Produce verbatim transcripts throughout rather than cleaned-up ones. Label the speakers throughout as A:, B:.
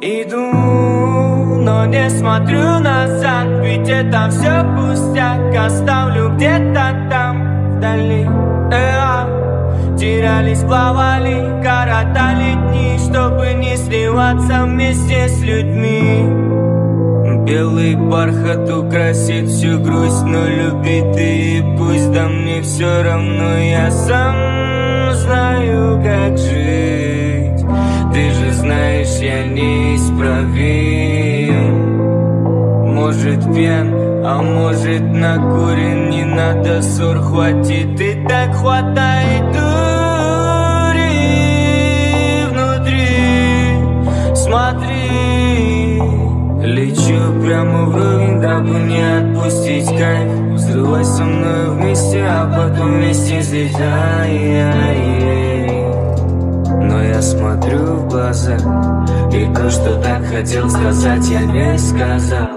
A: Иду, но не смотрю назад, ведь это все пустяк. Оставлю где-то там, вдали. Э-а. Терялись, плавали, коротали дни, чтобы не сливаться вместе с людьми. Белый бархат украсит всю грусть, но любит и пусть, да мне все равно, я сам знаю, как жить. Ты же знаешь, я неисправим. Может пьян, а может накурен, не надо ссор, хватит и так хватает дури внутри. Смотри, лечу прямо вровень, дабы не отпустить кайф. Взрывай со мной вместе, а потом вместе взлетай. Но я смотрю в глаза, и то, что так хотел сказать, я не сказал.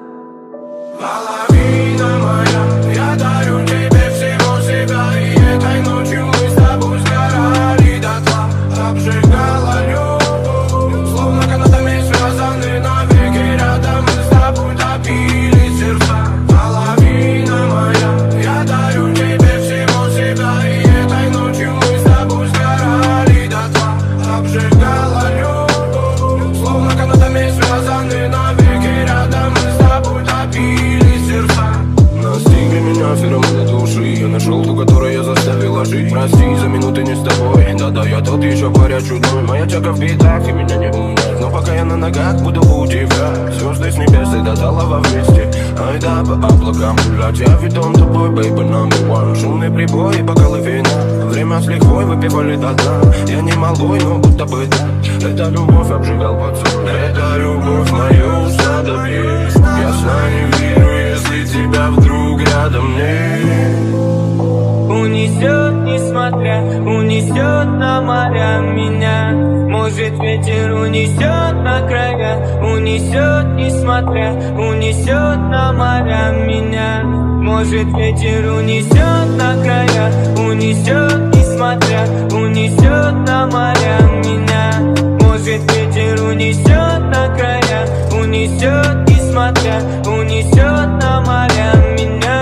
B: Половина моя, я дарю тебе всего себя, и этой ночью мы с тобой сгорали дотла. Обжигала любовь, словно канатами связаны навеки рядом, мы с тобой топили сердца. Половина моя, я дарю тебе всего себя, и этой ночью мы с тобой сгорали дотла. Обжигала любовь, словно канатами связаны навеки рядом, мы с тобой топили сердца. Настигли меня феромоны души, я нашел ту, которую я заставила жить. Прости за минуты не с тобой, да-да, я тот еще паря чудной. Моя чака в битах и меня не унять, но пока я на ногах, буду у тебя. Звезды с небес и до талого вместе, ай да по облакам гулять. Я ведом тобой, baby, number one. Шумный прибой, бокалы вина, время с лихвой выпивали до дна. Я не малой, но будто бы да, эта любовь обжигал пацан. Эта любовь мою задобрит, я сна не вижу, если тебя вдруг рядом нет.
A: Унесет, несмотря, унесет на моря меня. Может ветер унесет на края, унесет, несмотря, унесет на моря меня. Может ветер унесет на края, унесет, несмотря, унесет на моря меня. Может ветер унесет на края, унесет, несмотря, унесет на моря меня.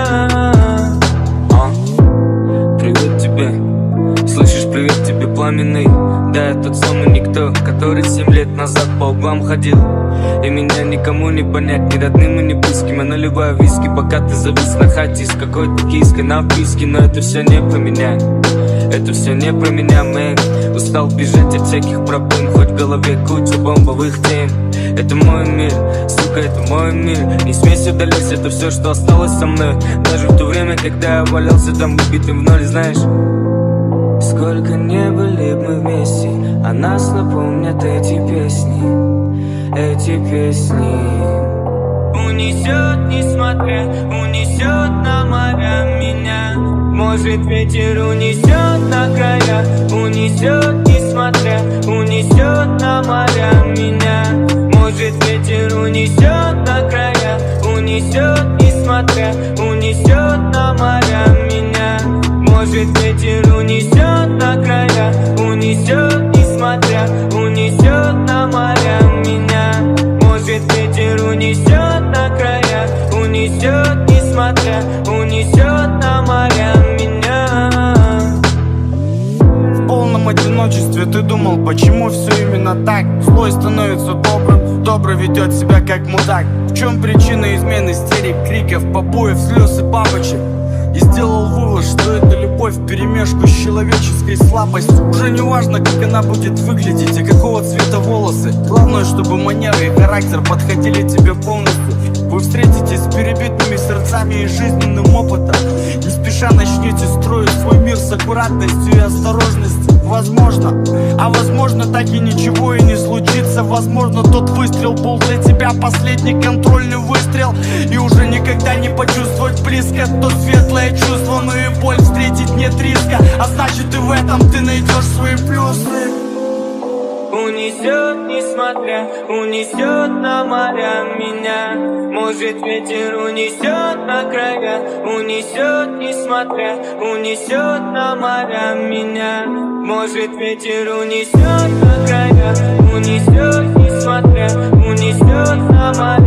A: Привет тебе, слышишь, привет тебе, пламенный. Да, я тот самый никто, который семь лет назад по углам ходил. И меня никому не понять, ни родным и ни близким. Я наливаю виски, пока ты завис на хате с какой-то киской на вписке. Но это все не про меня, это все не про меня, мэн. Устал бежать от всяких проблем, хоть в голове куча бомбовых тем. Это мой мир, сука, это мой мир. Не смейся, удались, это все, что осталось со мной. Даже в то время, когда я валялся там убитым в ноль, знаешь. Сколько не были мы вместе, а нас напомнят эти песни, эти песни. Унесет, несмотря, унесет на моря меня. Может ветер унесет на края, унесет, несмотря, унесет на моря меня. Может ветер унесет на края, унесет, несмотря, унесет на моря меня. Может ветер унесет на края, унесет, несмотря, унесет на моря меня. Может ветер унесет на края, унесет, несмотря, унесет на моря меня.
C: В полном одиночестве ты думал, почему все именно так? Злой становится добрым, добрый ведет себя как мудак. В чем причина измены, истерик, криков, побоев, слез и бабочек? И сделал вывод, что это любовь вперемешку с человеческой слабостью. Уже не важно, как она будет выглядеть и какого цвета волосы. Главное, чтобы манеры и характер подходили тебе полностью. Вы встретитесь с перебитыми сердцами и жизненным опытом. Не спеша начнете строить свой мир с аккуратностью и осторожностью. Возможно, а возможно так и ничего и не случится. Возможно, тот выстрел был для тебя последний контрольный выстрел, и уже никогда не почувствовать близко то светлое чувство. Но и боль встретить нет риска, а значит и в этом ты найдешь свои плюсы.
A: Унесет, несмотря, унесет на моря меня. Может ветер унесет на края, унесет, несмотря, унесет на моря меня. Может ветер унесет на края, унесет, несмотря. смотря, унесет самолет.